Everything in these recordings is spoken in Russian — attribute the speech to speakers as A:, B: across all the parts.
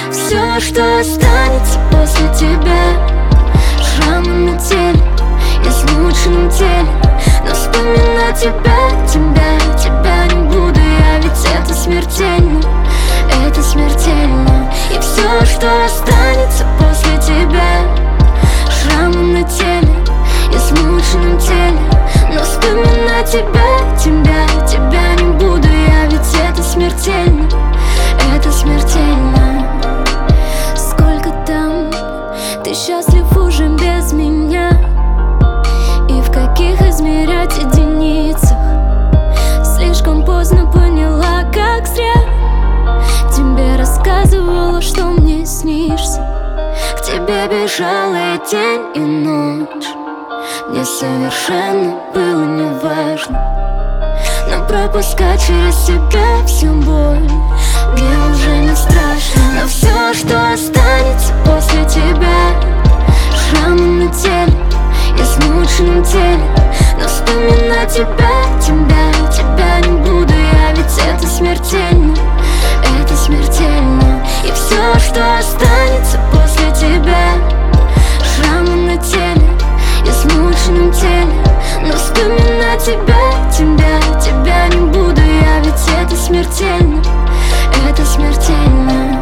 A: Все, что останется после тебя, шрамы на теле, измученном теле. Но вспоминать тебя не буду я, ведь это смертельно, это смертельно. И все, что останется после тебя, шрамы на теле, измученном теле. Но вспоминать тебя не буду я, ведь это смертельно, это смертельно. Сколько там ты счастлив уже без меня, и в каких измерять единицах? Слишком поздно поняла, как зря тебе рассказывала, что мне снишься. К тебе бежала и день, и ночь. Мне совершенно было неважно, но пропускать через себя всю боль мне уже не страшно. Но все, что останется после тебя, шрамы на теле, измученном теле. Но вспоминать тебя не буду я, ведь это смертельно, это смертельно. И все, что останется после тебя, шрамы на теле, измученном теле. Но вспоминать тебя не буду я, ведь это смертельно, это смертельно.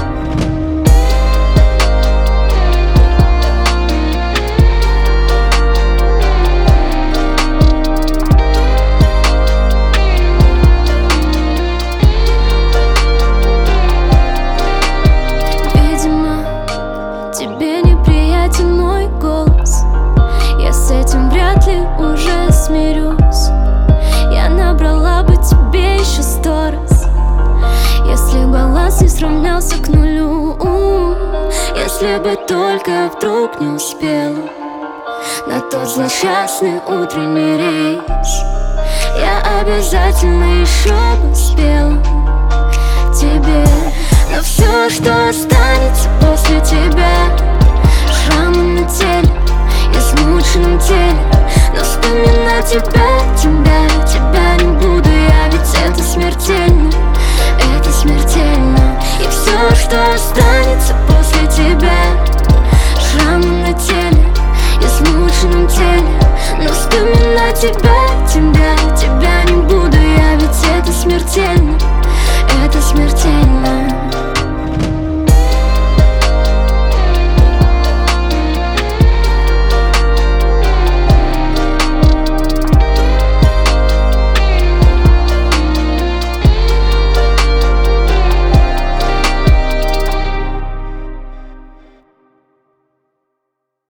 A: Видимо, тебе неприятен мой голос, я с этим вряд ли уже смирюсь. Я набрала бы тебе еще 100 раз, если баланс не сравнялся к нулю. Если бы только вдруг не успела на тот злосчастный утренний рейс, я обязательно еще бы спела тебе. Но все, что останется после тебя, шрамы на теле, измученном теле. Но вспоминать тебя не буду я, ведь это смертельно, это смертельно. И все, что останется после тебя, шрамы на теле, измученном теле. Но вспоминать тебя